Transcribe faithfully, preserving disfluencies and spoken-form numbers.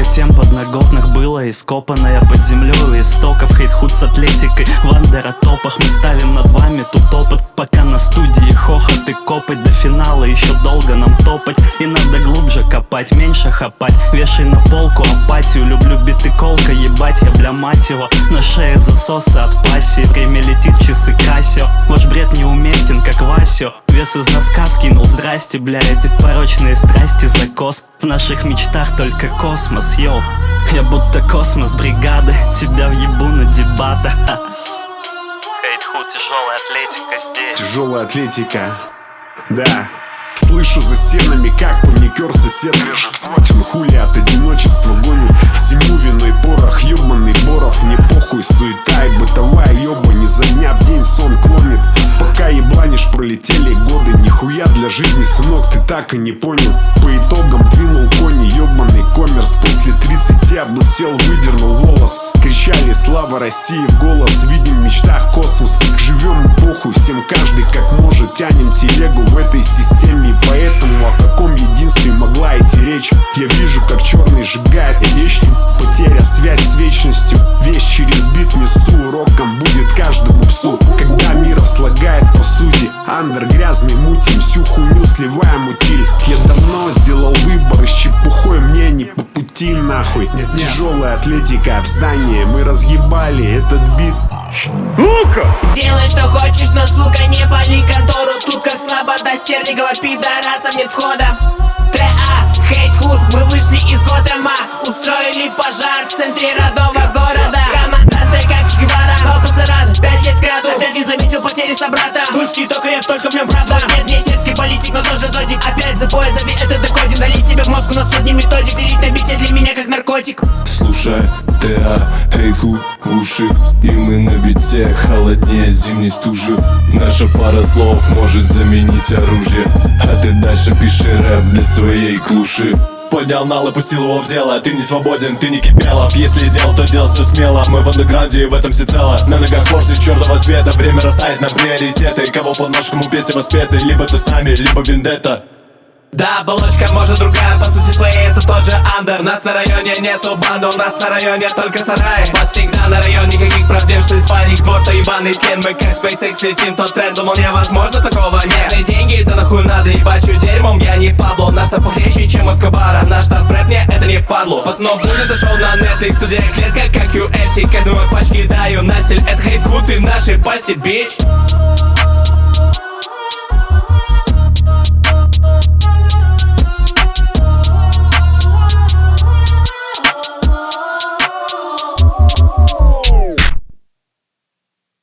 Затем подноготных было ископанное под землей истоков. Хейт-худ с атлетикой в андеротопах. Мы ставим над вами тут опыт, пока на студии хохот и копать. До финала еще долго нам топать, и надо глубже копать, меньше хапать. Вешай на полку апатию, люблю биты колка, ебать я, бля, мать его. На шее засосы от пассии, время летит, часы Кассио. Ваш бред неуместен, как Васио. Вес из носка скинул, здрасте, бля, эти порочные страсти закос. В наших мечтах только космос, йоу. Я будто космос бригады, тебя въебу на дебатах. Хейт-худ, тяжелая атлетика здесь. Тяжелая атлетика, да. Слышу за стенами, как паникер сосед режет плотин. Хули от одиночества гонит всему виной порох. Ёбаный Боров, мне похуй, суета и бытовая ёба. Не за дня в день сон клонит. Пока ебланишь, пролетели годы. Нихуя для жизни, сынок, ты так и не понял. По итогам двинул кони, ёбаный коммерс. После тридцати облысел, выдернул волос. Кричали слава России в голос. Видим в мечтах космос. Живем эпоху, всем каждый как может. Тянем телегу в этой системе. И поэтому о каком единстве могла идти речь? Я вижу, как черный сжигает вечный. Потеря связь с вечностью. Весь через бит несу, уроком будет каждому псу. Когда мир слагает по сути, андер грязный мутим, всю хуйню сливаем утиль. Я давно сделал выбор, с чепухой мне не по пути нахуй. Тяжелая атлетика в здании, мы разъебали этот бит. Делай, что хочешь, но, сука, не пали контору. Тут как слобода стерлигова, пидорасам нет входа. ТА, хейт-худ, мы вышли из Готэма. Устроили пожар в центре родного города. Команданты как Че Гевара, но пацан, пять лет краду. Опять не заметил потери собрата. Тульский только я, только в нем правда. Нет, не сельский политик, но тоже додик. Опять за пояс, зови это декодик. Залезь тебе в мозг, у нас сотни методик. Делить на бите для меня как наркотик. Слушай, ТА, хейт-худ в уши, и мы на бите холоднее зимней стужи. Наша пара слов может заменить оружие, а ты дальше пиши рэп для своей клуши. Поднял нал и пустил его в дело. Ты не свободен, ты не Кипелов. Если делал, то делал все смело. Мы в андеграунде и в этом всецело. На ногах форсы черного цвета. Время расставить нам приоритеты. Кого под нож, кому песни воспеты. Либо ты с нами, либо вендетта. Да, оболочка может другая, по сути своей это тот же андер. Нас на районе нету банды, у нас на районе только сараи. Вас всегда на район, никаких проблем, что испанник, двор-то ебаный тлен. Мы как SpaceX летим, тот тренд, думал невозможно такого. Местные деньги, да нахуй надо, ебачу дерьмом, я не Пабло. Нас там похлеще, чем Эскобара, наш там рэп мне это не впадло. Пацанов будет это шоу на Netflix, студия клетка как ю эф си. Каждому пачки даю насель, это хейт-худ и наши паси, бич.